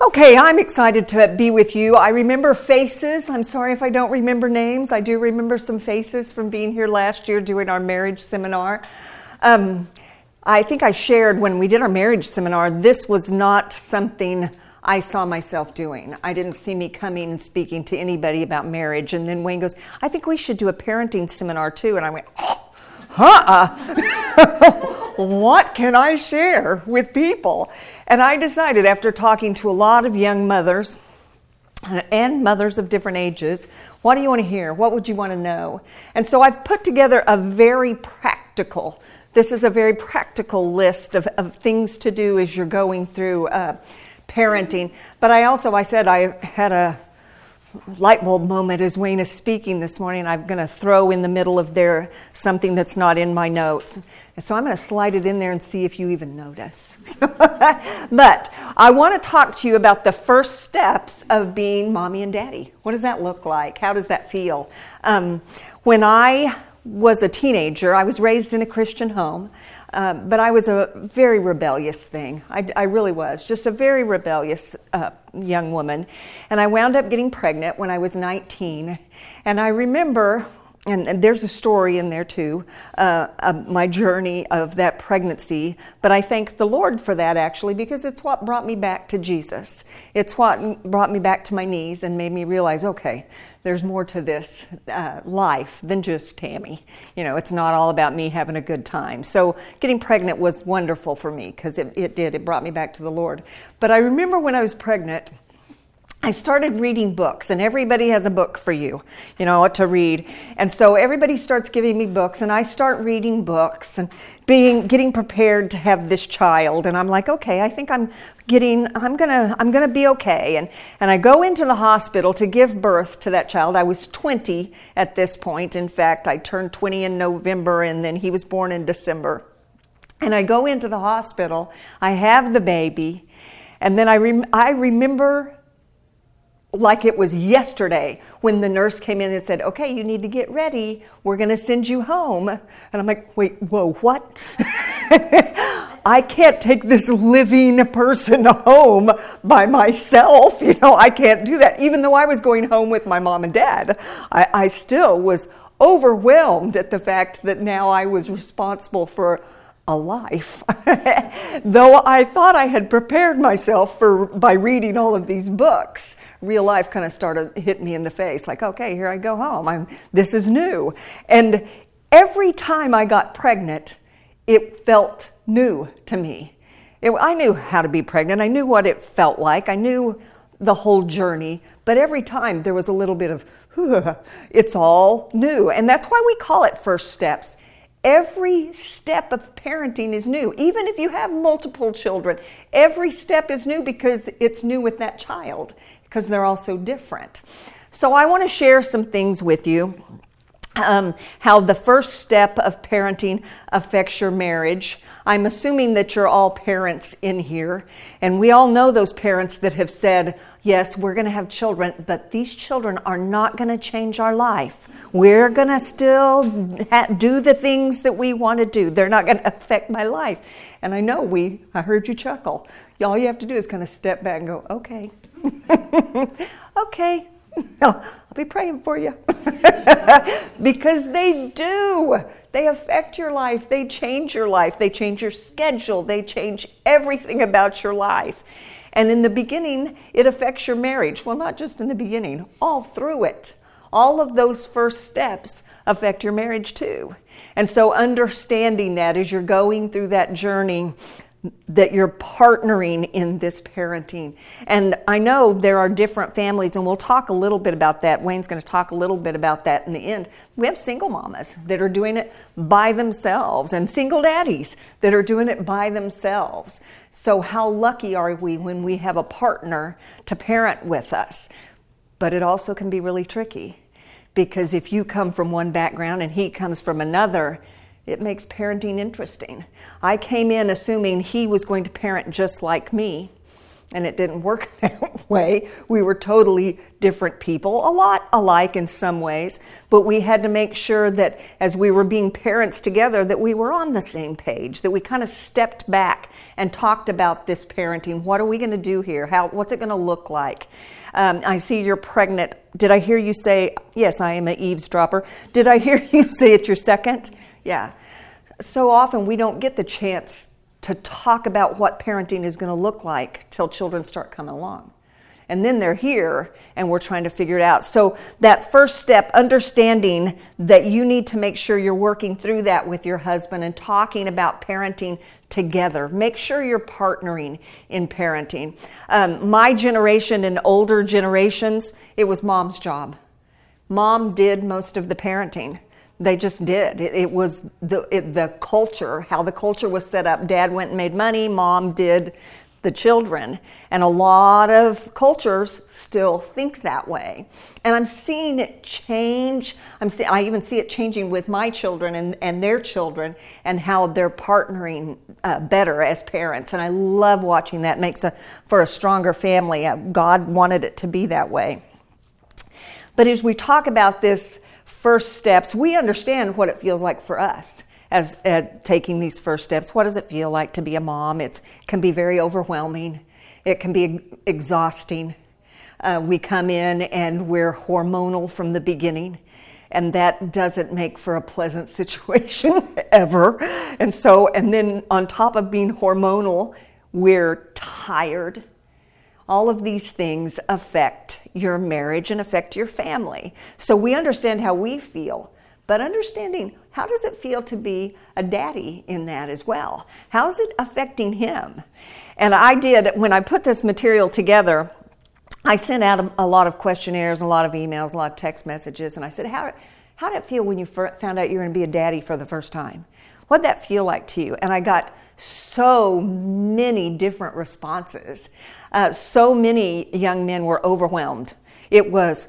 Okay, I'm excited to be with you. I remember faces. I'm sorry if I don't remember names. I do remember some faces from being here last year doing our marriage seminar. I think I shared when we did our marriage seminar, this was not something I saw myself doing. I didn't see me coming and speaking to anybody about marriage. And then Wayne goes, I think we should do a parenting seminar too. And I went, what can I share with people? And I decided after talking to a lot of young mothers and mothers of different ages, what do you want to hear? What would you want to know? And so I've put together a very practical list of things to do as you're going through parenting. But I said I had a light bulb moment as Wayne is speaking this morning. I'm going to throw in the middle of there something that's not in my notes. And so I'm going to slide it in there and see if you even notice. But I want to talk to you about the first steps of being mommy and daddy. What does that look like? How does that feel? When I was a teenager, I was raised in a Christian home. But I was a very rebellious thing. I really was. Just a very rebellious young woman. And I wound up getting pregnant when I was 19. And I remember, and there's a story in there too, of my journey of that pregnancy. But I thank the Lord for that actually, because it's what brought me back to Jesus. It's what brought me back to my knees and made me realize, okay, there's more to this life than just Tammy. You know, it's not all about me having a good time. So getting pregnant was wonderful for me because it brought me back to the Lord. But I remember when I was pregnant, I started reading books, and everybody has a book for you, to read. And so everybody starts giving me books, and I start reading books and getting prepared to have this child. And I'm like, okay, I think I'm gonna be okay. And I go into the hospital to give birth to that child. I was 20 at this point. In fact, I turned 20 in November, and then he was born in December. And I go into the hospital. I have the baby, and then I remember like it was yesterday when the nurse came in and said, okay, you need to get ready. We're going to send you home. And I'm like, wait, whoa, what? I can't take this living person home by myself. I can't do that. Even though I was going home with my mom and dad, I still was overwhelmed at the fact that now I was responsible for a life. Though I thought I had prepared myself by reading all of these books, real life kind of started hitting me in the face. Like, okay, here I go home. This is new. And every time I got pregnant, it felt new to me. I knew how to be pregnant. I knew what it felt like. I knew the whole journey. But every time there was a little bit of, it's all new. And that's why we call it first steps. Every step of parenting is new. Even if you have multiple children, every step is new because it's new with that child, because they're all so different. So I want to share some things with you, how the first step of parenting affects your marriage. I'm assuming that you're all parents in here, and we all know those parents that have said, yes, we're going to have children, but these children are not going to change our life. We're going to still do the things that we want to do. They're not going to affect my life. And I know I heard you chuckle. All you have to do is kind of step back and go, okay. Okay. I'll be praying for you. Because they do. They affect your life. They change your life. They change your schedule. They change everything about your life. And in the beginning, it affects your marriage. Well, not just in the beginning, all through it. All of those first steps affect your marriage too. And so understanding that as you're going through that journey, that you're partnering in this parenting. And I know there are different families, and we'll talk a little bit about that. Wayne's going to talk a little bit about that in the end. We have single mamas that are doing it by themselves, and single daddies that are doing it by themselves. So how lucky are we when we have a partner to parent with us? But it also can be really tricky, because if you come from one background and he comes from another, it makes parenting interesting. I came in assuming he was going to parent just like me, And it didn't work that way. We were totally different people, a lot alike in some ways, but we had to make sure that as we were being parents together, that we were on the same page, that we kind of stepped back and talked about this parenting. What are we going to do here? What's it going to look like? I see you're pregnant. Did I hear you say, yes, I am an eavesdropper. Did I hear you say it's your second? Yeah. So often we don't get the chance to talk about what parenting is going to look like till children start coming along. And then they're here and we're trying to figure it out. So that first step, understanding that you need to make sure you're working through that with your husband and talking about parenting together. Make sure you're partnering in parenting. My generation and older generations, it was mom's job. Mom did most of the parenting. They just did. It was the culture, how the culture was set up. Dad went and made money. Mom did the children. And a lot of cultures still think that way. And I'm seeing it change. I even see it changing with my children and their children and how they're partnering better as parents. And I love watching that. It makes for a stronger family. God wanted it to be that way. But as we talk about this first steps, we understand what it feels like for us as taking these first steps. What does it feel like to be a mom? It can be very overwhelming. It can be exhausting. We come in and we're hormonal from the beginning, and that doesn't make for a pleasant situation ever. And then on top of being hormonal, we're tired. All of these things affect your marriage and affect your family. So we understand how we feel, but understanding how does it feel to be a daddy in that as well? How is it affecting him? And when I put this material together, I sent out a lot of questionnaires, a lot of emails, a lot of text messages, and I said, how did it feel when you found out you were going to be a daddy for the first time? What did that feel like to you? And I got so many different responses. So many young men were overwhelmed. It was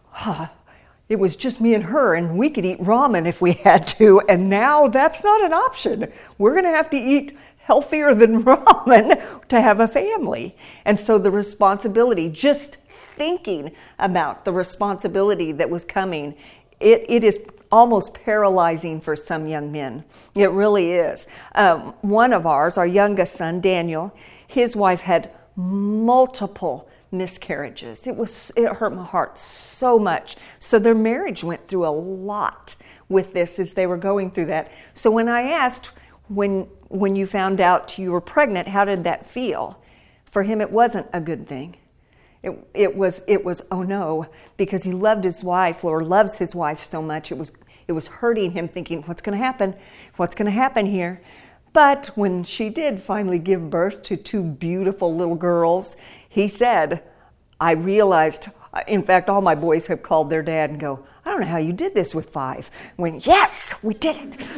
just me and her, and we could eat ramen if we had to, and now that's not an option. We're going to have to eat healthier than ramen to have a family. And so the responsibility, just thinking about the responsibility that was coming, it is almost paralyzing for some young men. It really is. One of our youngest son, Daniel, his wife had multiple miscarriages. It hurt my heart so much. So their marriage went through a lot with this as they were going through that. So when I asked, when you found out you were pregnant, how did that feel? For him, it wasn't a good thing. It was oh no, because he loved his wife or loves his wife so much. It was hurting him, thinking, what's going to happen? What's going to happen here? But when she did finally give birth to two beautiful little girls, he said, I realized, in fact, all my boys have called their dad and go, I don't know how you did this with 5. Yes, we did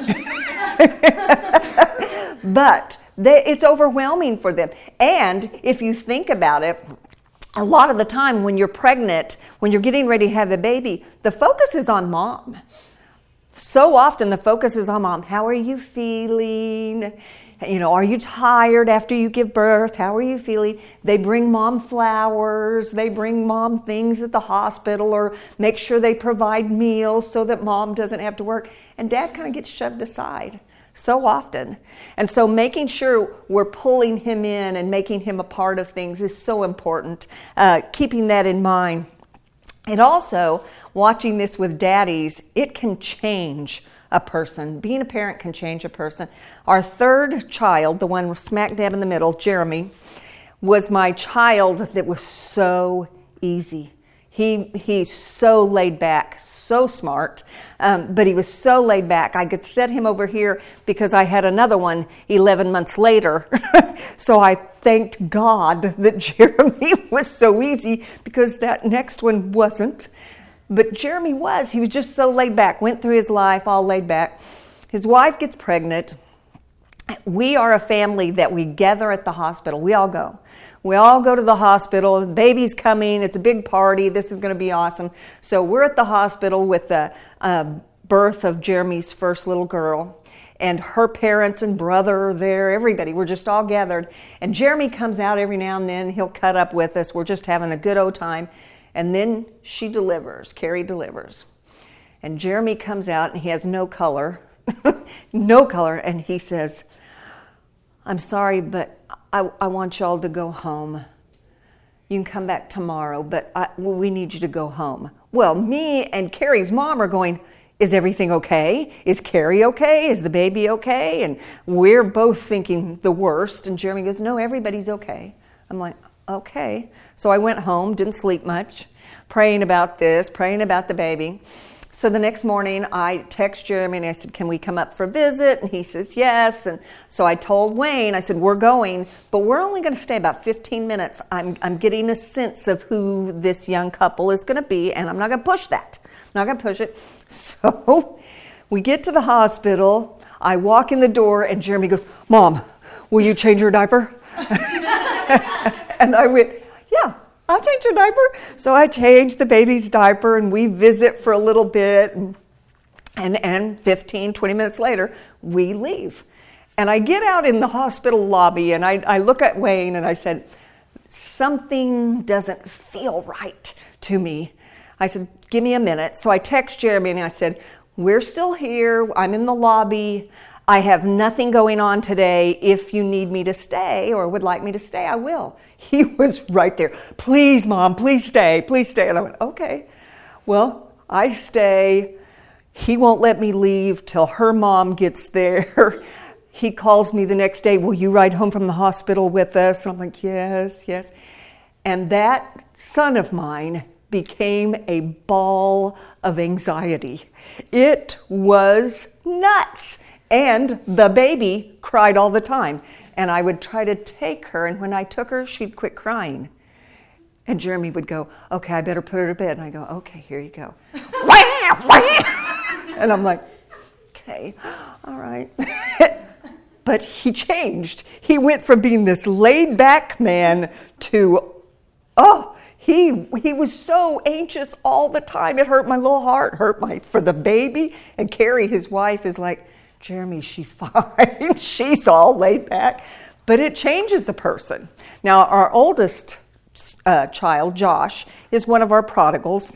it. But it's overwhelming for them. And if you think about it, a lot of the time when you're pregnant, when you're getting ready to have a baby, the focus is on mom. So often the focus is on mom. How are you feeling? Are you tired after you give birth? How are you feeling? They bring mom flowers. They bring mom things at the hospital or make sure they provide meals so that mom doesn't have to work. And dad kind of gets shoved aside so often. And so making sure we're pulling him in and making him a part of things is so important. Keeping that in mind. And also, watching this with daddies, it can change a person. Being a parent can change a person. Our third child, the one smack dab in the middle, Jeremy, was my child that was so easy. He's so laid back, so smart, but he was so laid back. I could set him over here because I had another one 11 months later. So I thanked God that Jeremy was so easy because that next one wasn't. But Jeremy was. He was just so laid back, went through his life all laid back. His wife gets pregnant. We are a family that we gather at the hospital. We all go. We all go to the hospital. The baby's coming. It's a big party. This is going to be awesome. So we're at the hospital with the birth of Jeremy's first little girl. and her parents and brother are there, everybody. We're just all gathered. And Jeremy comes out every now and then. He'll cut up with us. We're just having a good old time. And then she delivers. Carrie delivers. And Jeremy comes out, and he has no color. No color. And he says, I'm sorry, but I want y'all to go home. You can come back tomorrow, but we need you to go home. Well, me and Carrie's mom are going, is everything okay? Is Carrie okay? Is the baby okay? And we're both thinking the worst. And Jeremy goes, no, everybody's okay. I'm like, okay. So I went home, didn't sleep much, praying about this, praying about the baby. So the next morning, I text Jeremy and I said, can we come up for a visit? And he says, yes. And so I told Wayne, I said, we're going, but we're only going to stay about 15 minutes. I'm getting a sense of who this young couple is going to be, and I'm not going to push that. I'm not going to push it. So we get to the hospital. I walk in the door, and Jeremy goes, Mom, will you change your diaper? And I went, yeah. I'll change your diaper. So I changed the baby's diaper, and we visit for a little bit, and 15, 20 minutes later, we leave. And I get out in the hospital lobby, and I look at Wayne, and I said, something doesn't feel right to me. I said, give me a minute. So I text Jeremy, and I said, we're still here. I'm in the lobby. I have nothing going on today. If you need me to stay or would like me to stay, I will. He was right there. Please, Mom, please stay. Please stay. And I went, okay. Well, I stay. He won't let me leave till her mom gets there. He calls me the next day, will you ride home from the hospital with us? And I'm like, yes, yes. And that son of mine became a ball of anxiety. It was nuts. And the baby cried all the time. And I would try to take her, and when I took her, she'd quit crying. And Jeremy would go, okay, I better put her to bed. And I go, okay, here you go. And I'm like, okay, all right. But he changed. He went from being this laid-back man to, he was so anxious all the time. It hurt my little heart, for the baby. And Carrie, his wife, is like, Jeremy, she's fine. She's all laid back. But it changes a person. Now, our oldest child, Josh, is one of our prodigals.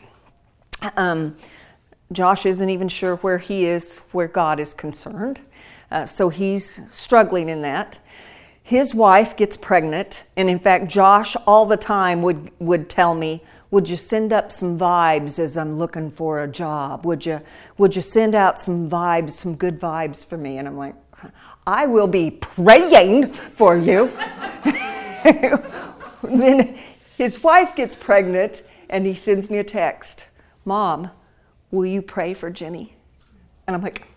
Josh isn't even sure where he is, where God is concerned. So he's struggling in that. His wife gets pregnant. And in fact, Josh all the time would tell me, would you send up some vibes as I'm looking for a job? Would you send out some vibes, some good vibes for me? And I'm like, I will be praying for you. Then his wife gets pregnant, and he sends me a text. Mom, will you pray for Jenny? And I'm like,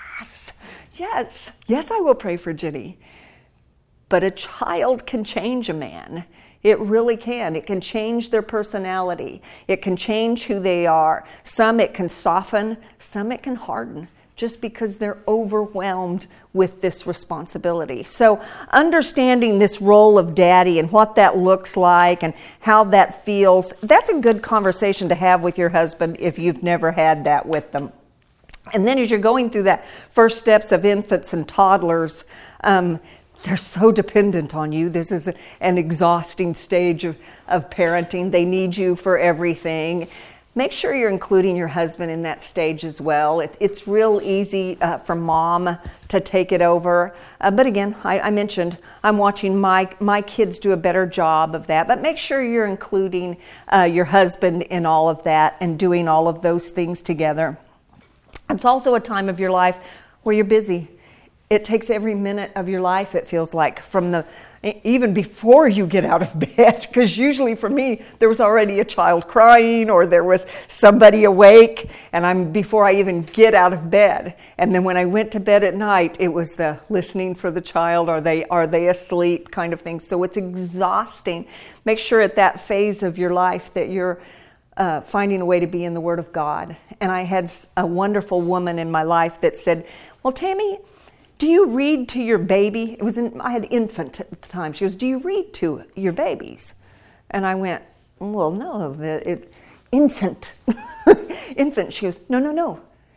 yes, I will pray for Jenny. But a child can change a man. It really can. It can change their personality. It can change who they are. Some it can soften, some it can harden, just because they're overwhelmed with this responsibility. So understanding this role of daddy and what that looks like and how that feels, that's a good conversation to have with your husband if you've never had that with them. And then as you're going through that first steps of infants and toddlers, they're so dependent on you. This is an exhausting stage of parenting. They need you for everything. Make sure you're including your husband in that stage as well. It's real easy for mom to take it over. But again, I mentioned I'm watching my kids do a better job of that. But make sure you're including your husband in all of that and doing all of those things together. It's also a time of your life where you're busy. It takes every minute of your life, it feels like, even before you get out of bed. Because usually for me, there was already a child crying or there was somebody awake, and before I even get out of bed. And then when I went to bed at night, it was the listening for the child. Are they asleep kind of thing. So it's exhausting. Make sure at that phase of your life that you're finding a way to be in the Word of God. And I had a wonderful woman in my life that said, well, Tammy, do you read to your baby? I had infant at the time. She goes, do you read to your babies? And I went, well, no, it's infant. Infant. She goes, no.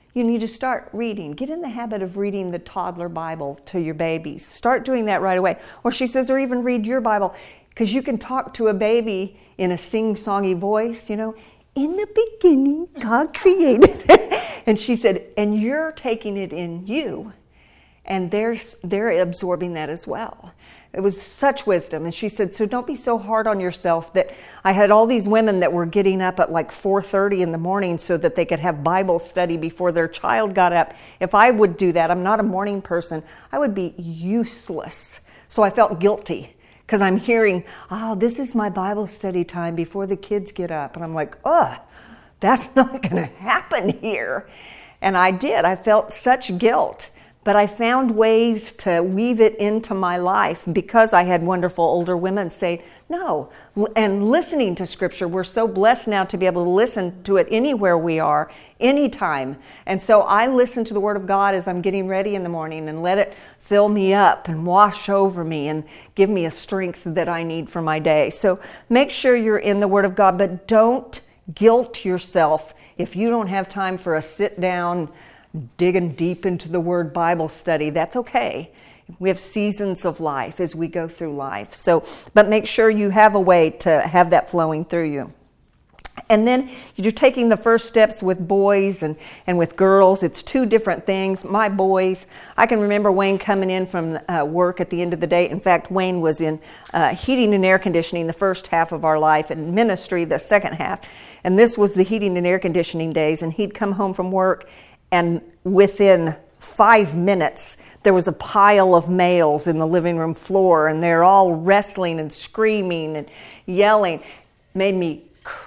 you need to start reading. Get in the habit of reading the toddler Bible to your babies. Start doing that right away. Or she says, or even read your Bible, because you can talk to a baby in a sing-songy voice, in the beginning, God created. And she said, and you're taking it in you. And they're absorbing that as well. It was such wisdom. And she said, so don't be so hard on yourself. That I had all these women that were getting up at like 4:30 in the morning so that they could have Bible study before their child got up. If I would do that, I'm not a morning person, I would be useless. So I felt guilty because I'm hearing, this is my Bible study time before the kids get up. And I'm like, that's not going to happen here. And I did. I felt such guilt. But I found ways to weave it into my life because I had wonderful older women say, no. And listening to Scripture, we're so blessed now to be able to listen to it anywhere we are, anytime. And so I listen to the Word of God as I'm getting ready in the morning and let it fill me up and wash over me and give me a strength that I need for my day. So make sure you're in the Word of God, but don't guilt yourself if you don't have time for a sit-down digging deep into the Word Bible study. That's okay. We have seasons of life as we go through life. So, but make sure you have a way to have that flowing through you. And then you're taking the first steps with boys and with girls. It's two different things. My boys, I can remember Wayne coming in from work at the end of the day. In fact, Wayne was in heating and air conditioning the first half of our life and ministry the second half. And this was the heating and air conditioning days. And he'd come home from work, and within 5 minutes, there was a pile of males in the living room floor, and they're all wrestling and screaming and yelling. Made me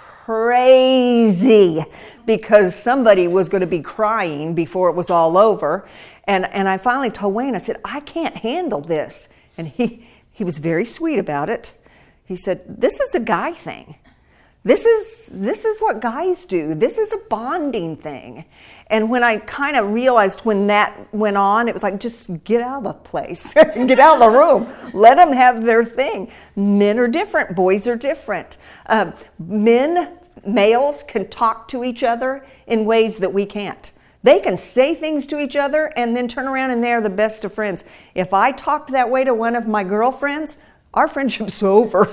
crazy because somebody was going to be crying before it was all over. And I finally told Wayne, I said, I can't handle this. And he was very sweet about it. He said, this is a guy thing. This is what guys do. This is a bonding thing. And when I kind of realized when that went on, it was like, just get out of the place. Get out of the room. Let them have their thing. Men are different. Boys are different. Males can talk to each other in ways that we can't. They can say things to each other and then turn around and they're the best of friends. If I talked that way to one of my girlfriends, our friendship's over.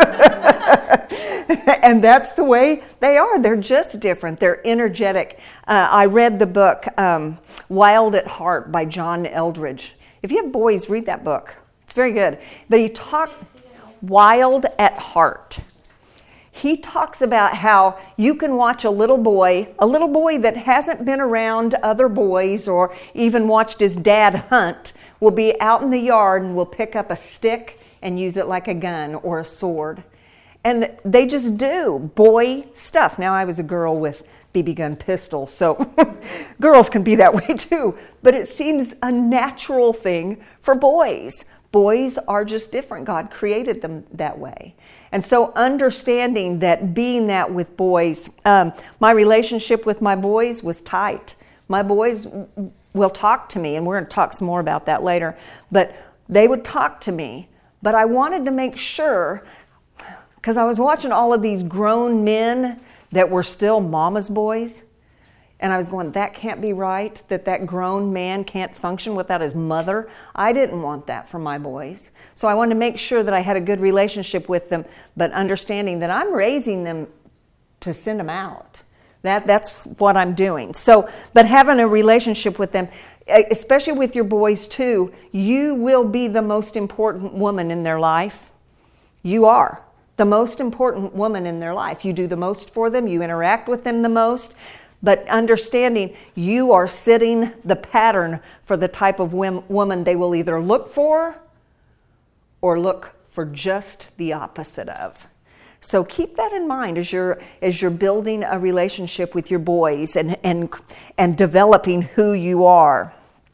And that's the way they are. They're just different. They're energetic. I read the book Wild at Heart by John Eldredge. If you have boys, read that book. It's very good. But he talked Wild at Heart. He talks about how you can watch a little boy that hasn't been around other boys or even watched his dad hunt, will be out in the yard and will pick up a stick and use it like a gun or a sword. And they just do boy stuff. Now, I was a girl with BB gun pistols, so girls can be that way too. But it seems a natural thing for boys. Boys are just different. God created them that way. And so understanding that being that with boys, my relationship with my boys was tight. My boys will talk to me, and we're going to talk some more about that later, but they would talk to me. But I wanted to make sure, because I was watching all of these grown men that were still mama's boys, and I was going, that can't be right, that grown man can't function without his mother. I didn't want that for my boys. So I wanted to make sure that I had a good relationship with them, but understanding that I'm raising them to send them out. That's what I'm doing. So, but having a relationship with them, especially with your boys too, you will be the most important woman in their life. You are the most important woman in their life. You do the most for them. You interact with them the most. But understanding you are setting the pattern for the type of woman they will either look for or look for just the opposite of. So keep that in mind as you're building a relationship with your boys and developing who you are.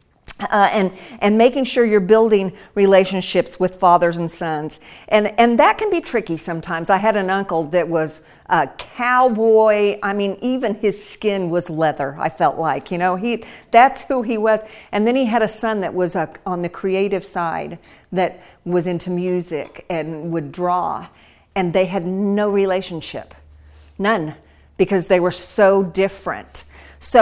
And making sure you're building relationships with fathers and sons. And that can be tricky sometimes. I had an uncle that was a cowboy. I mean, even his skin was leather, I felt like. That's who he was. And then he had a son that was on the creative side that was into music and would draw. And they had no relationship. None. Because they were so different. So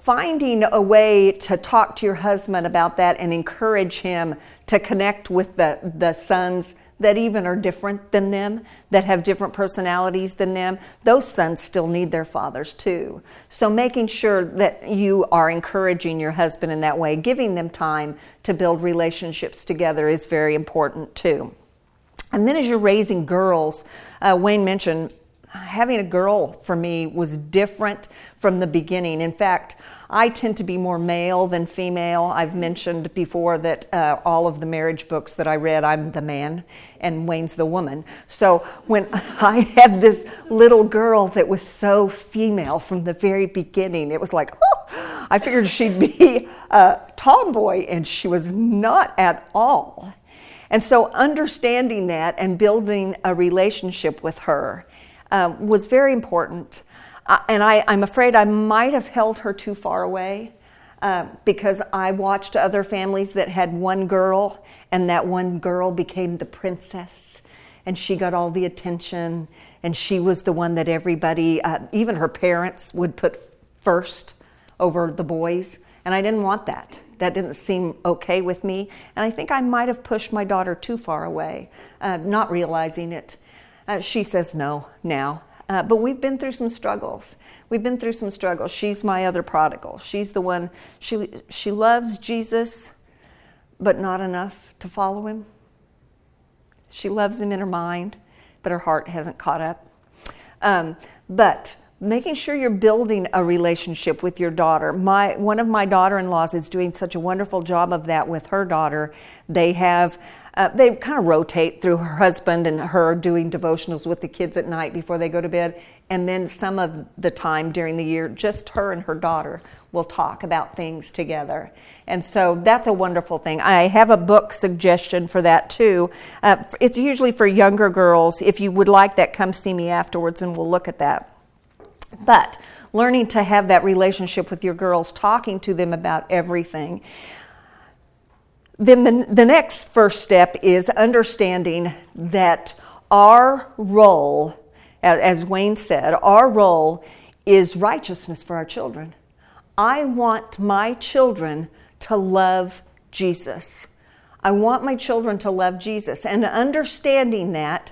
finding a way to talk to your husband about that and encourage him to connect with the sons that even are different than them, that have different personalities than them. Those sons still need their fathers too. So making sure that you are encouraging your husband in that way, giving them time to build relationships together is very important too. And then as you're raising girls, Wayne mentioned having a girl for me was different from the beginning. In fact, I tend to be more male than female. I've mentioned before that all of the marriage books that I read, I'm the man and Wayne's the woman. So when I had this little girl that was so female from the very beginning, it was like, oh, I figured she'd be a tomboy, and she was not at all. And so understanding that and building a relationship with her was very important. And I'm afraid I might have held her too far away because I watched other families that had one girl, and that one girl became the princess, and she got all the attention, and she was the one that everybody, even her parents, would put first over the boys. And I didn't want that. That didn't seem okay with me. And I think I might have pushed my daughter too far away, not realizing it. She says no now. But we've been through some struggles. She's my other prodigal. She's the one, she loves Jesus, but not enough to follow him. She loves him in her mind, but her heart hasn't caught up. But making sure you're building a relationship with your daughter. One of my daughter-in-laws is doing such a wonderful job of that with her daughter. They kind of rotate through her husband and her doing devotionals with the kids at night before they go to bed. And then some of the time during the year, just her and her daughter will talk about things together. And so that's a wonderful thing. I have a book suggestion for that too. It's usually for younger girls. If you would like that, come see me afterwards and we'll look at that. But learning to have that relationship with your girls, talking to them about everything. Then the next first step is understanding that our role, as Wayne said, our role is righteousness for our children. I want my children to love Jesus. I want my children to love Jesus. And in understanding that,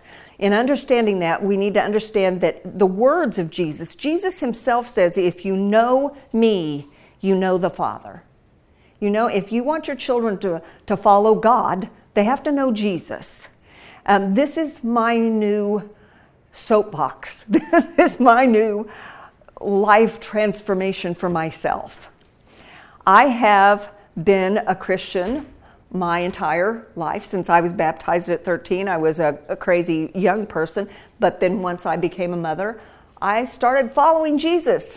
we need to understand that the words of Jesus himself says, if you know me, you know the Father. You know, if you want your children to follow God, they have to know Jesus. This is my new soapbox. This is my new life transformation for myself. I have been a Christian my entire life. Since I was baptized at 13, I was a crazy young person. But then once I became a mother, I started following Jesus.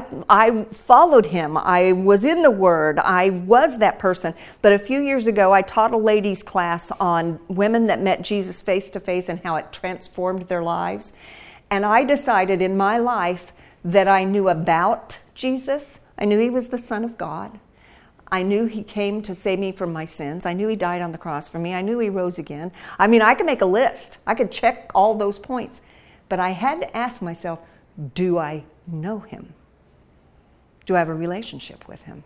I followed him. I was in the Word. I was that person. But a few years ago, I taught a ladies' class on women that met Jesus face to face and how it transformed their lives. And I decided in my life that I knew about Jesus. I knew he was the Son of God. I knew he came to save me from my sins. I knew he died on the cross for me. I knew he rose again. I mean, I could make a list. I could check all those points. But I had to ask myself, do I know him? Do I have a relationship with him?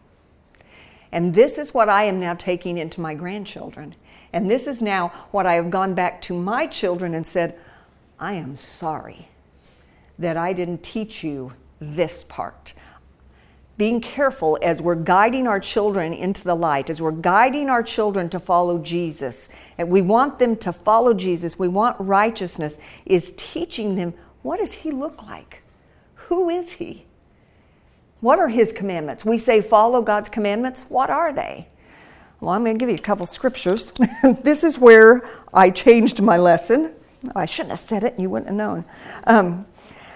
And this is what I am now taking into my grandchildren. And this is now what I have gone back to my children and said, I am sorry that I didn't teach you this part. Being careful as we're guiding our children into the light, as we're guiding our children to follow Jesus, and we want them to follow Jesus, we want righteousness, is teaching them, what does he look like? Who is he? What are his commandments? We say follow God's commandments. What are they? Well, I'm going to give you a couple scriptures. This is where I changed my lesson. I shouldn't have said it, and you wouldn't have known.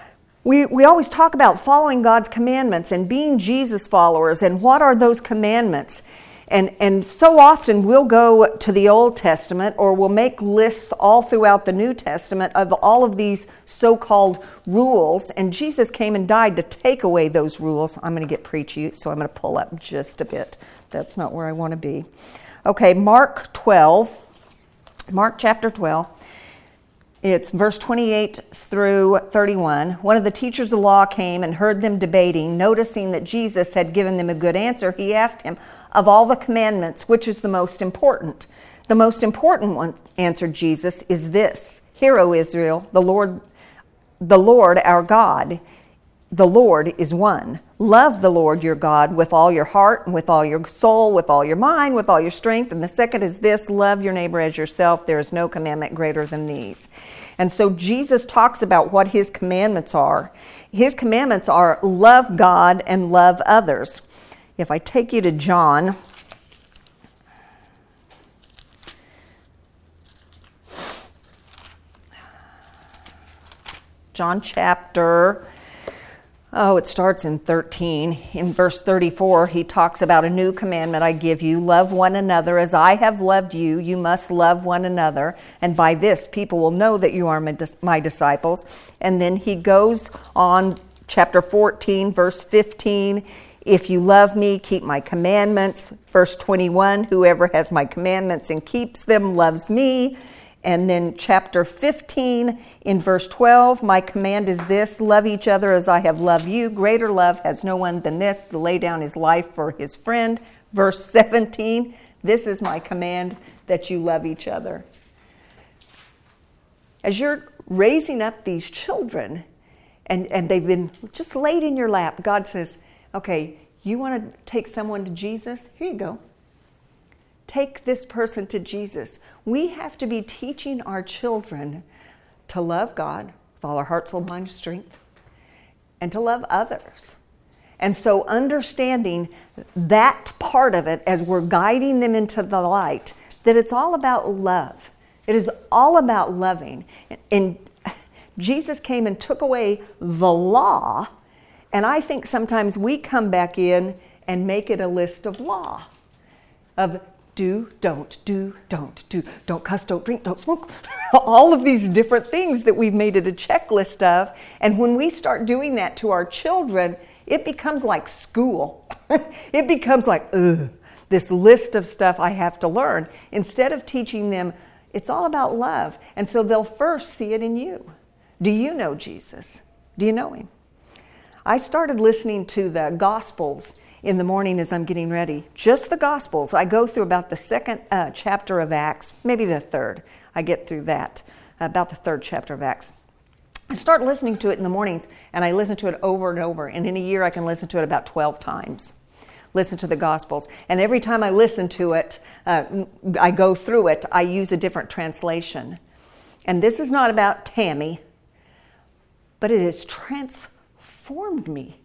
We always talk about following God's commandments and being Jesus followers, and what are those commandments? And so often we'll go to the Old Testament, or we'll make lists all throughout the New Testament of all of these so-called rules, and Jesus came and died to take away those rules. I'm going to get preachy, so I'm going to pull up just a bit. That's not where I want to be. Okay, Mark chapter 12. It's verse 28 through 31. One of the teachers of the law came and heard them debating. Noticing that Jesus had given them a good answer, he asked him, "Of all the commandments, which is the most important?" "The most important one," answered Jesus, "is this: Hear, O Israel, the Lord our God, the Lord is one. Love the Lord your God with all your heart and with all your soul, with all your mind, with all your strength. And the second is this: love your neighbor as yourself. There is no commandment greater than these." And so Jesus talks about what his commandments are. His commandments are love God and love others. If I take you to John chapter, it starts in 13. In verse 34, he talks about a new commandment I give you. Love one another as I have loved you. You must love one another. And by this, people will know that you are my disciples. And then he goes on, chapter 14, verse 15. If you love me, keep my commandments. Verse 21, whoever has my commandments and keeps them loves me. And then chapter 15, in verse 12, my command is this: love each other as I have loved you. Greater love has no one than this, to lay down his life for his friend. Verse 17, this is my command, that you love each other. As you're raising up these children, and they've been just laid in your lap, God says, okay, you want to take someone to Jesus? Here you go. Take this person to Jesus. We have to be teaching our children to love God with all our heart, soul, mind, and strength, and to love others. And so understanding that part of it as we're guiding them into the light, that it's all about love. It is all about loving. And Jesus came and took away the law, and I think sometimes we come back in and make it a list of law, of do, don't cuss, don't drink, don't smoke. All of these different things that we've made it a checklist of. And when we start doing that to our children, it becomes like school. It becomes like, this list of stuff I have to learn. Instead of teaching them, it's all about love. And so they'll first see it in you. Do you know Jesus? Do you know him? I started listening to the Gospels in the morning as I'm getting ready. Just the Gospels. I go through about the second chapter of Acts, maybe the third. I get through that, about the third chapter of Acts. I start listening to it in the mornings, and I listen to it over and over. And in a year, I can listen to it about 12 times. Listen to the Gospels. And every time I listen to it, I go through it, I use a different translation. And this is not about Tammy, but it has transformed me.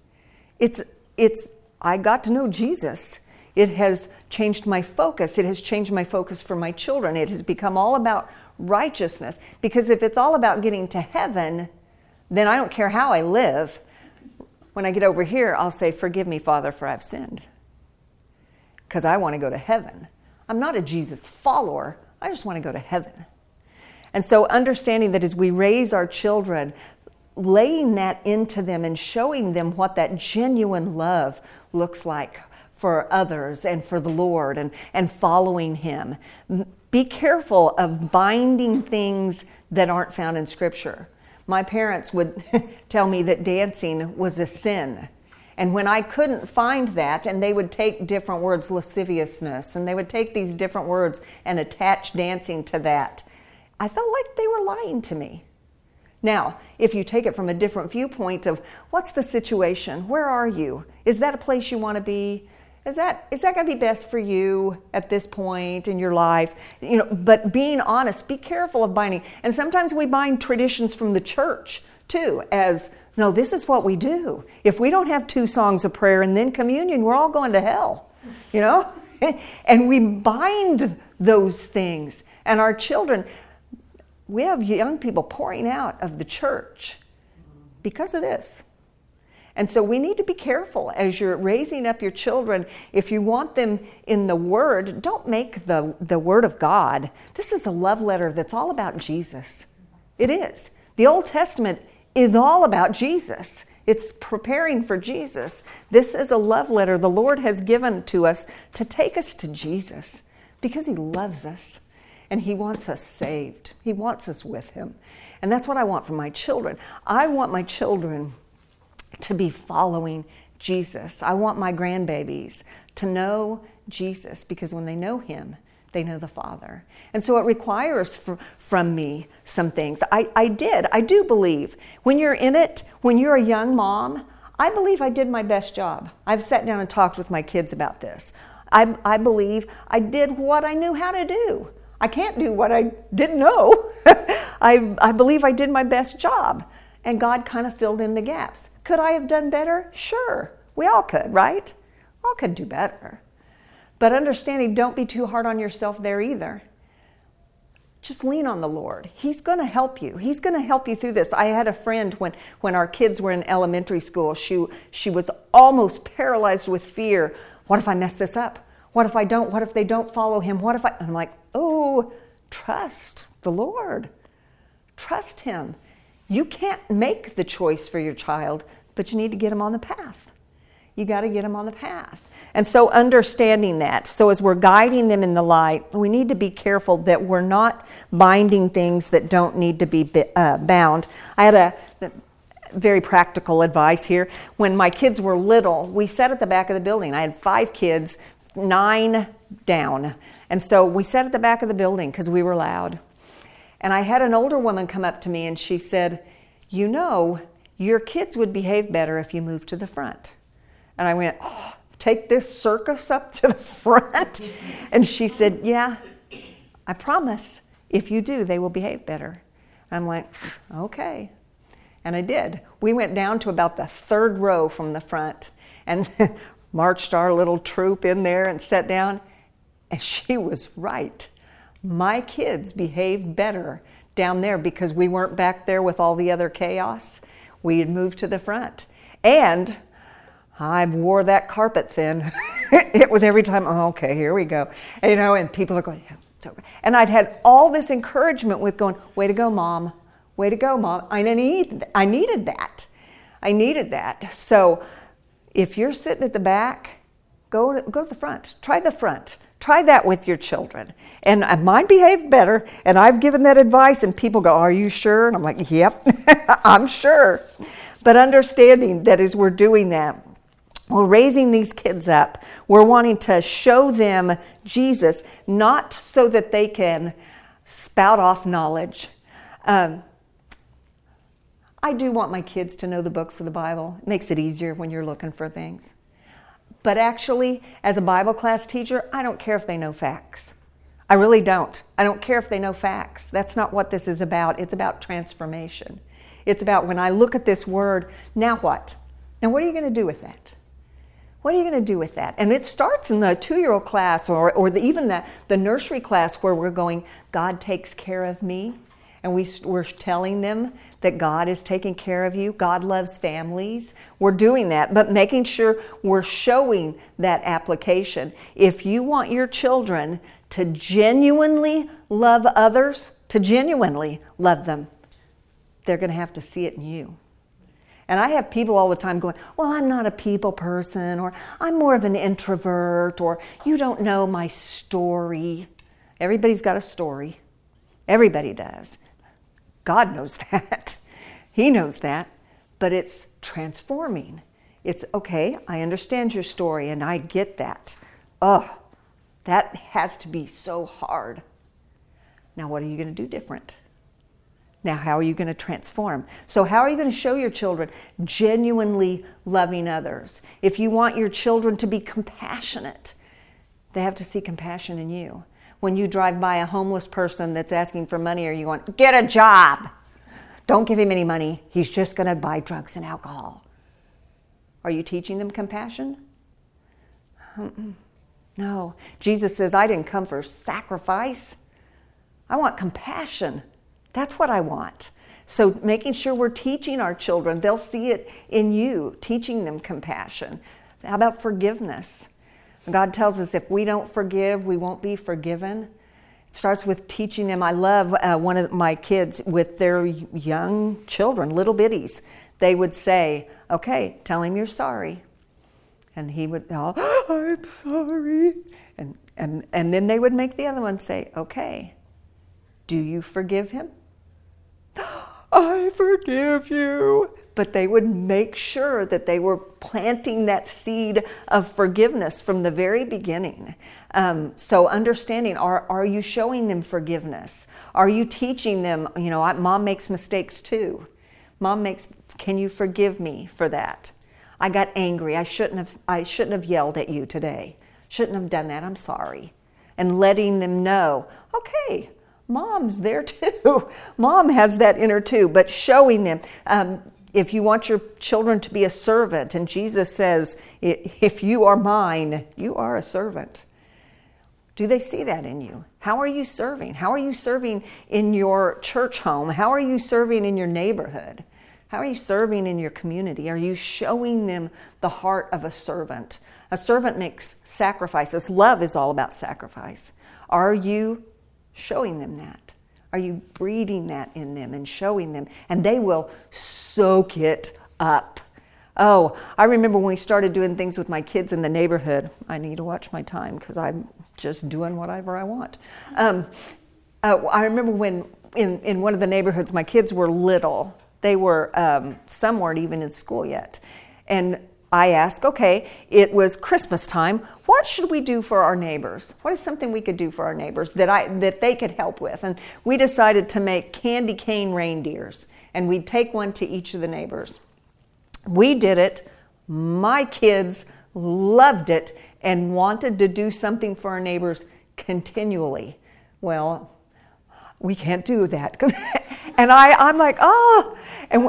I got to know Jesus. It has changed my focus. It has changed my focus for my children. It has become all about righteousness. Because if it's all about getting to heaven, then I don't care how I live. When I get over here, I'll say, forgive me, Father, for I've sinned. Because I want to go to heaven. I'm not a Jesus follower. I just want to go to heaven. And so understanding that as we raise our children, laying that into them and showing them what that genuine love looks like for others and for the Lord and following him. Be careful of binding things that aren't found in Scripture. My parents would tell me that dancing was a sin. And when I couldn't find that, and they would take different words, lasciviousness, and they would take these different words and attach dancing to that, I felt like they were lying to me. Now, if you take it from a different viewpoint of what's the situation? Where are you? Is that a place you want to be? Is that going to be best for you at this point in your life? But being honest, be careful of binding. And sometimes we bind traditions from the church too, as no, this is what we do. If we don't have 2 songs of prayer and then communion, we're all going to hell, And we bind those things. And our children, we have young people pouring out of the church because of this. And so we need to be careful as you're raising up your children. If you want them in the Word, don't make the Word of God. This is a love letter that's all about Jesus. It is. The Old Testament is all about Jesus. It's preparing for Jesus. This is a love letter the Lord has given to us to take us to Jesus because he loves us. And he wants us saved. He wants us with him. And that's what I want for my children. I want my children to be following Jesus. I want my grandbabies to know Jesus, because when they know him, they know the Father. And so it requires from me some things. I do believe when you're in it, when you're a young mom, I believe I did my best job. I've sat down and talked with my kids about this. I believe I did what I knew how to do. I can't do what I didn't know. I believe I did my best job, and God kind of filled in the gaps. Could I have done better? Sure. We all could, right? All could do better. But understanding, don't be too hard on yourself there either. Just lean on the Lord. He's going to help you. He's going to help you through this. I had a friend when our kids were in elementary school. She was almost paralyzed with fear. What if I mess this up? What if I don't? What if they don't follow him? What if I... I'm like, oh, trust the Lord. Trust him. You can't make the choice for your child, but you need to get them on the path. You got to get them on the path. And so understanding that, so as we're guiding them in the light, we need to be careful that we're not binding things that don't need to be bound. I had a very practical advice here. When my kids were little, we sat at the back of the building. I had 5 kids, 9 down. And so we sat at the back of the building because we were loud. And I had an older woman come up to me and she said, you know, your kids would behave better if you moved to the front. And I went, oh, take this circus up to the front? And she said, yeah, I promise. If you do, they will behave better. I'm like, okay. And I did. We went down to about the 3rd row from the front and marched our little troop in there and sat down. And she was right. My kids behaved better down there because we weren't back there with all the other chaos. We had moved to the front. And I wore that carpet thin. It was every time, oh, okay, here we go. And, you know, and people are going, yeah, it's over. And I'd had all this encouragement with going, way to go, Mom. Way to go, Mom. I needed that. I needed that. So if you're sitting at the back, go to the front. Try the front. Try that with your children. And mine behaved better, and I've given that advice, and people go, are you sure? And I'm like, yep, I'm sure. But understanding that as we're doing that, we're raising these kids up. We're wanting to show them Jesus, not so that they can spout off knowledge. I do want my kids to know the books of the Bible. It makes it easier when you're looking for things. But actually, as a Bible class teacher, I don't care if they know facts. I really don't. I don't care if they know facts. That's not what this is about. It's about transformation. It's about when I look at this word, now what? Now what are you going to do with that? What are you going to do with that? And it starts in the 2-year-old class or even the nursery class where we're going, God takes care of me. And we're telling them that God is taking care of you. God loves families. We're doing that, but making sure we're showing that application. If you want your children to genuinely love others, to genuinely love them, they're going to have to see it in you. And I have people all the time going, well, I'm not a people person, or I'm more of an introvert, or you don't know my story. Everybody's got a story. Everybody does. God knows that. He knows that. But it's transforming. It's, okay, I understand your story and I get that. Oh, that has to be so hard. Now what are you going to do different? Now how are you going to transform? So how are you going to show your children genuinely loving others? If you want your children to be compassionate, they have to see compassion in you. When you drive by a homeless person that's asking for money, or you want, get a job. Don't give him any money. He's just going to buy drugs and alcohol. Are you teaching them compassion? No. Jesus says, I didn't come for sacrifice. I want compassion. That's what I want. So making sure we're teaching our children, they'll see it in you, teaching them compassion. How about forgiveness? God tells us if we don't forgive, we won't be forgiven. It starts with teaching them. I love one of my kids with their young children, little bitties. They would say, okay, tell him you're sorry. And he would, oh, I'm sorry. And then they would make the other one say, okay, Do you forgive him? I forgive you. But they would make sure that they were planting that seed of forgiveness from the very beginning. So understanding, are you showing them forgiveness? Are you teaching them, Mom makes mistakes too. Can you forgive me for that? I got angry. I shouldn't have yelled at you today. Shouldn't have done that. I'm sorry. And letting them know, okay, Mom's there too. Mom has that in her too. But showing them, if you want your children to be a servant, and Jesus says, if you are mine, you are a servant. Do they see that in you? How are you serving? How are you serving in your church home? How are you serving in your neighborhood? How are you serving in your community? Are you showing them the heart of a servant? A servant makes sacrifices. Love is all about sacrifice. Are you showing them that? Are you breeding that in them and showing them? And they will soak it up. Oh, I remember when we started doing things with my kids in the neighborhood. I need to watch my time because I'm just doing whatever I want. I remember when in one of the neighborhoods, my kids were little. They were, some weren't even in school yet. And I asked, okay, it was Christmas time. What should we do for our neighbors? What is something we could do for our neighbors that they could help with? And we decided to make candy cane reindeers, and we'd take one to each of the neighbors. We did it. My kids loved it and wanted to do something for our neighbors continually. Well, we can't do that. And I'm like, oh. And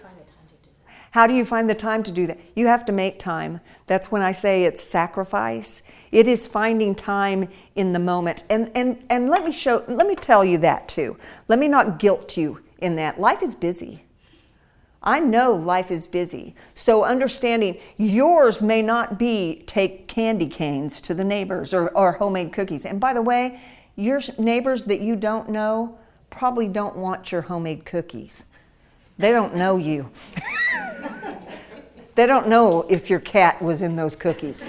how do you find the time to do that? You have to make time. That's when I say it's sacrifice. It is finding time in the moment. And let me tell you that too. Let me not guilt you in that. Life is busy. I know life is busy. So understanding yours may not be take candy canes to the neighbors or homemade cookies. And by the way, your neighbors that you don't know probably don't want your homemade cookies. They don't know you. They don't know if your cat was in those cookies.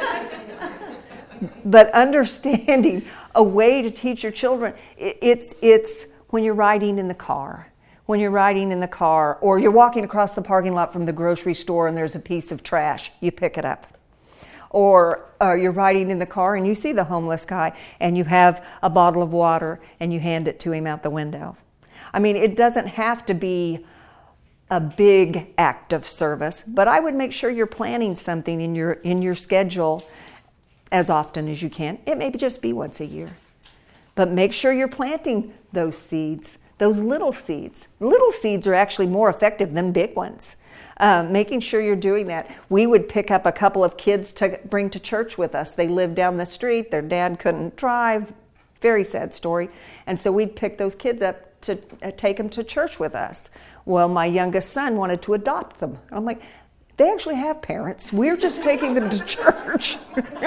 But understanding a way to teach your children, it's when you're riding in the car. When you're riding in the car, or you're walking across the parking lot from the grocery store and there's a piece of trash, you pick it up. Or you're riding in the car and you see the homeless guy and you have a bottle of water and you hand it to him out the window. I mean, it doesn't have to be a big act of service, but I would make sure you're planning something in your schedule as often as you can. It may just be once a year. But make sure you're planting those seeds, those little seeds. Little seeds are actually more effective than big ones. Making sure you're doing that. We would pick up a couple of kids to bring to church with us. They lived down the street. Their dad couldn't drive. Very sad story. And so we'd pick those kids up to take them to church with us. Well, my youngest son wanted to adopt them. I'm like, they actually have parents. We're just taking them to church.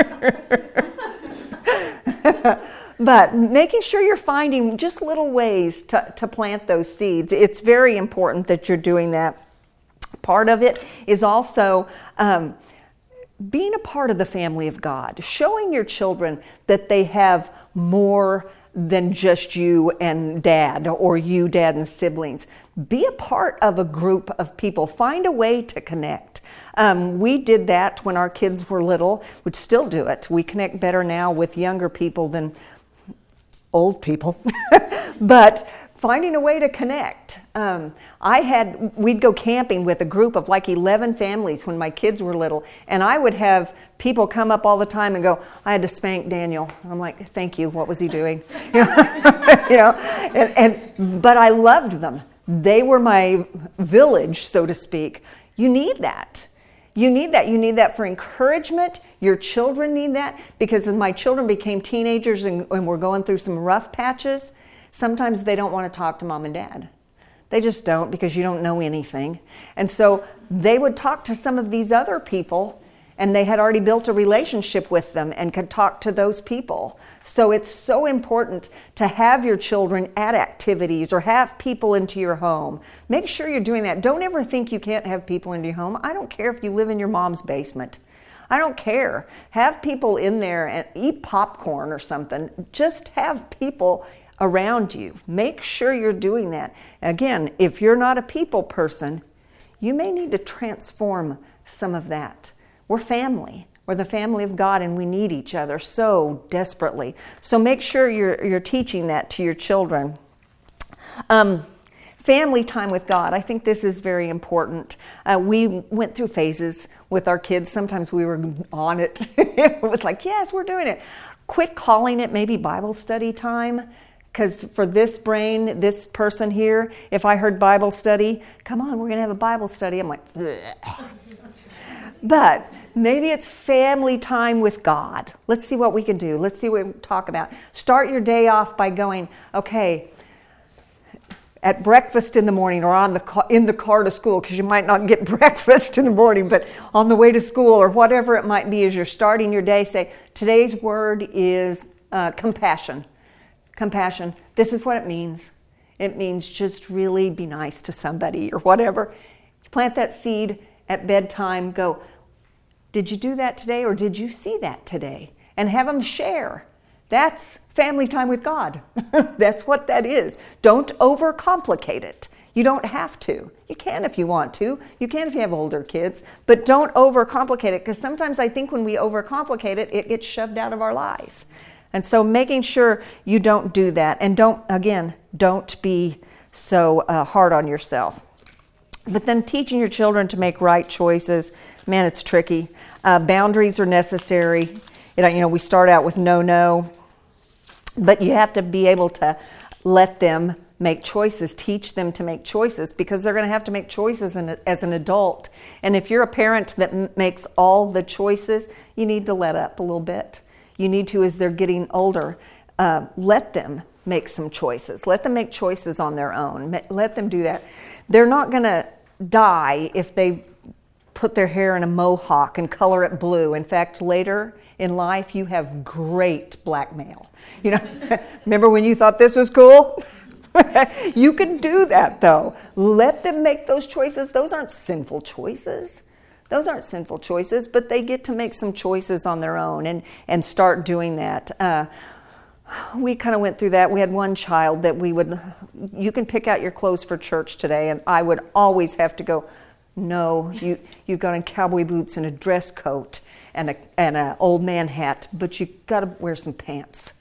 But making sure you're finding just little ways to plant those seeds. It's very important that you're doing that. Part of it is also being a part of the family of God, showing your children that they have more than just you and dad, or you, dad, and siblings. Be a part of a group of people. Find a way to connect. We did that when our kids were little. We still do it. We connect better now with younger people than old people. But finding a way to connect. We'd go camping with a group of like 11 families when my kids were little, and I would have people come up all the time and go, I had to spank Daniel. I'm like, thank you, what was he doing? But I loved them. They were my village, so to speak. You need that. You need that. You need that for encouragement. Your children need that, because as my children became teenagers and were going through some rough patches, sometimes they don't want to talk to mom and dad. They just don't, because you don't know anything. And so they would talk to some of these other people, and they had already built a relationship with them and could talk to those people. So it's so important to have your children at activities or have people into your home. Make sure you're doing that. Don't ever think you can't have people into your home. I don't care if you live in your mom's basement. I don't care. Have people in there and eat popcorn or something. Just have people around you. Make sure you're doing that. Again, if you're not a people person, you may need to transform some of that. We're family. We're the family of God, and we need each other so desperately. So make sure you're teaching that to your children. Family time with God. I think this is very important. We went through phases with our kids. Sometimes we were on it. It was like, yes, we're doing it. Quit calling it maybe Bible study time. Because for this brain, this person here, if I heard Bible study, come on, we're going to have a Bible study. I'm like, ugh. But maybe it's family time with God. Let's see what we can do. Let's see what we talk about. Start your day off by going, okay, at breakfast in the morning or in the car to school, because you might not get breakfast in the morning, but on the way to school or whatever it might be as you're starting your day, say, today's word is compassion. Compassion. This is what it means. It means just really be nice to somebody or whatever. Plant that seed at bedtime. Go, did you do that today or did you see that today? And have them share. That's family time with God. That's what that is. Don't overcomplicate it. You don't have to. You can if you want to. You can if you have older kids. But don't overcomplicate it, because sometimes I think when we overcomplicate it, it gets shoved out of our life. And so making sure you don't do that. And don't be so hard on yourself. But then teaching your children to make right choices, man, it's tricky. Boundaries are necessary. We start out with no. But you have to be able to let them make choices, teach them to make choices, because they're going to have to make choices as an adult. And if you're a parent that makes all the choices, you need to let up a little bit. You need to, as they're getting older, let them make some choices. Let them make choices on their own. Let them do that. They're not going to die if they put their hair in a mohawk and color it blue. In fact, later in life, you have great blackmail. Remember when you thought this was cool? You can do that, though. Let them make those choices. Those aren't sinful choices. But they get to make some choices on their own and start doing that. We kind of went through that. We had one child that you can pick out your clothes for church today, and I would always have to go, no, you've got on cowboy boots and a dress coat and an old man hat, but you got to wear some pants.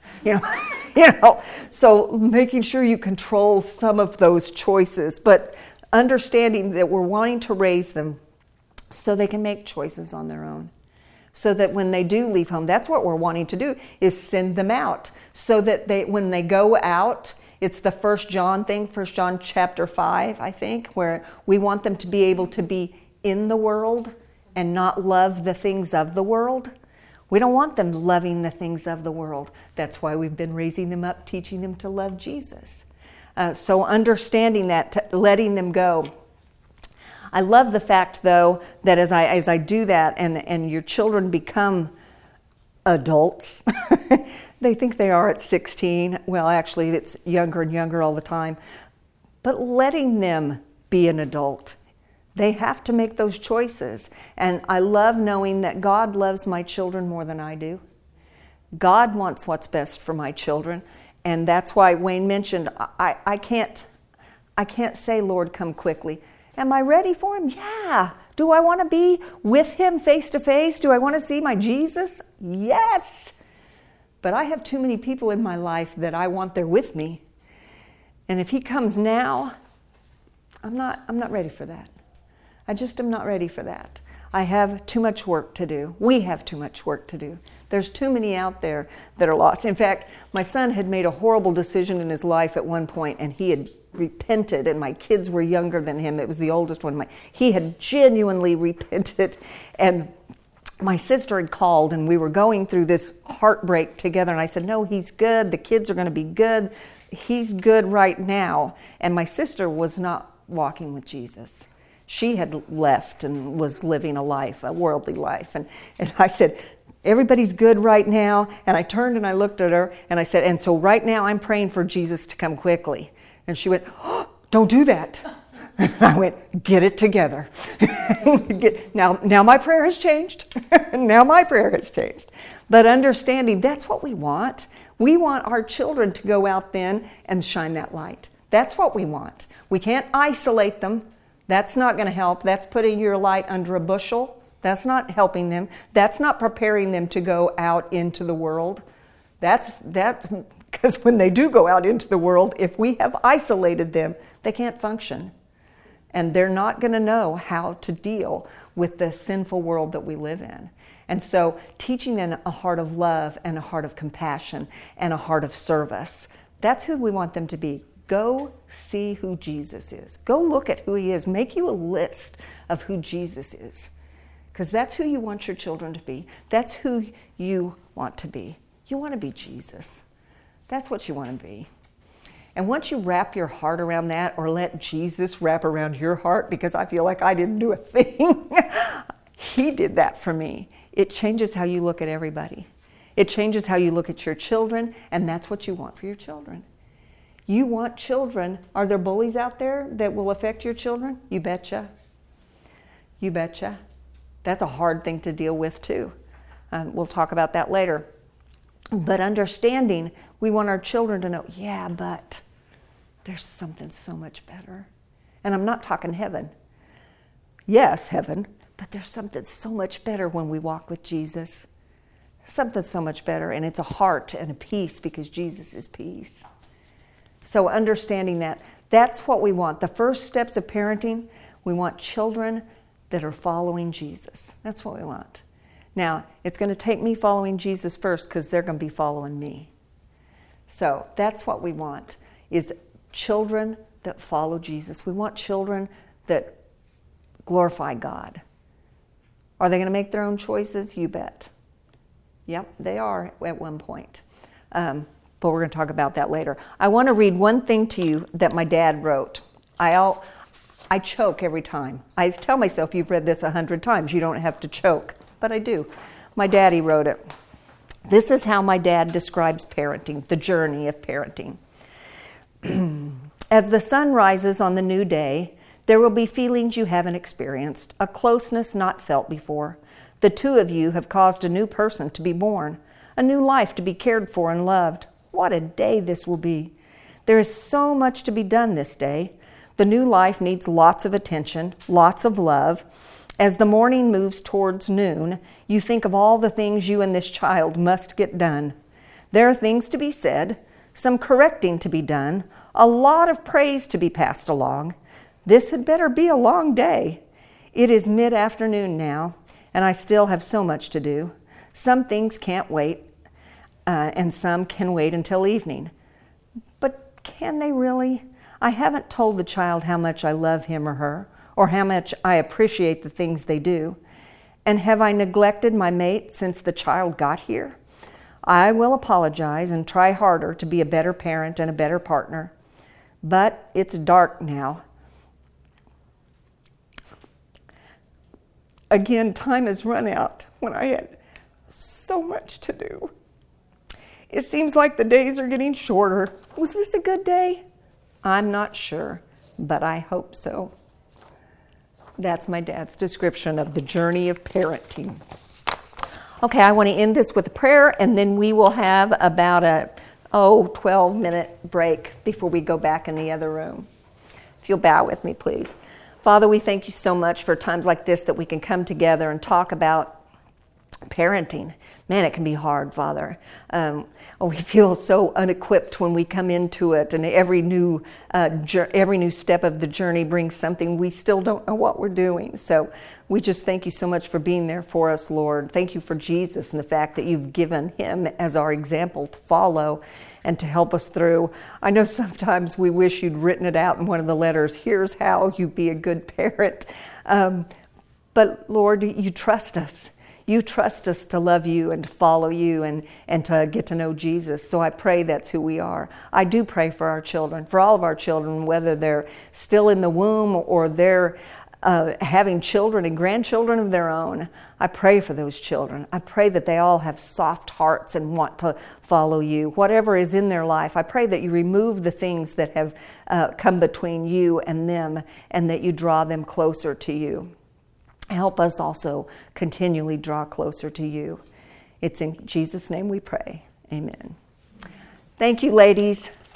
So making sure you control some of those choices, but understanding that we're wanting to raise them so they can make choices on their own. So that when they do leave home, that's what we're wanting to do, is send them out. So that when they go out, it's the 1 John thing, 1 John chapter 5, I think, where we want them to be able to be in the world and not love the things of the world. We don't want them loving the things of the world. That's why we've been raising them up, teaching them to love Jesus. So understanding that, letting them go. I love the fact, though, that as I do that and your children become adults, they think they are at 16. Well, actually, it's younger and younger all the time. But letting them be an adult. They have to make those choices. And I love knowing that God loves my children more than I do. God wants what's best for my children. And that's why Wayne mentioned, I can't say, Lord, come quickly. Am I ready for him? Yeah. Do I want to be with him face to face? Do I want to see my Jesus? Yes. But I have too many people in my life that I want there with me. And if he comes now, I'm not ready for that. I just am not ready for that. I have too much work to do. We have too much work to do. There's too many out there that are lost. In fact, my son had made a horrible decision in his life at one point, and he had repented, and my kids were younger than him. It was the oldest one. He had genuinely repented, and my sister had called, and we were going through this heartbreak together, and I said, no, he's good. The kids are going to be good. He's good right now. And my sister was not walking with Jesus. She had left and was living a life, a worldly life. And I said, everybody's good right now. And I turned and I looked at her and I said, and so right now I'm praying for Jesus to come quickly. And she went, oh, don't do that. And I went, get it together. Now my prayer has changed. Now my prayer has changed. But understanding that's what we want. We want our children to go out then and shine that light. That's what we want. We can't isolate them. That's not going to help. That's putting your light under a bushel. That's not helping them. That's not preparing them to go out into the world. That's because when they do go out into the world, if we have isolated them, they can't function. And they're not going to know how to deal with the sinful world that we live in. And so teaching them a heart of love and a heart of compassion and a heart of service, that's who we want them to be. Go see who Jesus is. Go look at who he is. Make you a list of who Jesus is. Because that's who you want your children to be. That's who you want to be. You want to be Jesus. That's what you want to be. And once you wrap your heart around that, or let Jesus wrap around your heart, because I feel like I didn't do a thing. He did that for me. It changes how you look at everybody. It changes how you look at your children, and that's what you want for your children. You want children. Are there bullies out there that will affect your children? You betcha. You betcha. That's a hard thing to deal with too. We'll talk about that later. But understanding, we want our children to know, yeah, but there's something so much better. And I'm not talking heaven. Yes, heaven, but there's something so much better when we walk with Jesus. Something so much better, and it's a heart and a peace because Jesus is peace. So understanding that, that's what we want. The first steps of parenting, we want children that are following Jesus. That's what we want. Now, it's going to take me following Jesus first because they're going to be following me. So that's what we want, is children that follow Jesus. We want children that glorify God. Are they going to make their own choices? You bet. Yep, they are at one point. But we're going to talk about that later. I want to read one thing to you that my dad wrote. I choke every time. I tell myself, you've read this 100 times. You don't have to choke. But I do. My daddy wrote it. This is how my dad describes parenting, the journey of parenting. As the sun rises on the new day, there will be feelings you haven't experienced, a closeness not felt before. The two of you have caused a new person to be born, a new life to be cared for and loved. What a day this will be. There is so much to be done this day. The new life needs lots of attention, lots of love. As the morning moves towards noon, you think of all the things you and this child must get done. There are things to be said, some correcting to be done, a lot of praise to be passed along. This had better be a long day. It is mid-afternoon now, and I still have so much to do. Some things can't wait, and some can wait until evening. But can they really? I haven't told the child how much I love him or her, or how much I appreciate the things they do. And have I neglected my mate since the child got here? I will apologize and try harder to be a better parent and a better partner. But it's dark now. Again, time has run out when I had so much to do. It seems like the days are getting shorter. Was this a good day? I'm not sure, but I hope so. That's my dad's description of the journey of parenting. Okay, I want to end this with a prayer, and then we will have about a 12-minute break before we go back in the other room. If you'll bow with me, please. Father, we thank you so much for times like this that we can come together and talk about parenting. Man, it can be hard, Father. We feel so unequipped when we come into it, and every new step of the journey brings something we still don't know what we're doing. So we just thank you so much for being there for us, Lord. Thank you for Jesus and the fact that you've given him as our example to follow and to help us through. I know sometimes we wish you'd written it out in one of the letters. Here's how you be a good parent. But Lord, you trust us. You trust us to love you and to follow you and to get to know Jesus. So I pray that's who we are. I do pray for our children, for all of our children, whether they're still in the womb or they're having children and grandchildren of their own. I pray for those children. I pray that they all have soft hearts and want to follow you. Whatever is in their life, I pray that you remove the things that have come between you and them, and that you draw them closer to you. Help us also continually draw closer to you. It's in Jesus' name we pray. Amen. Thank you, ladies.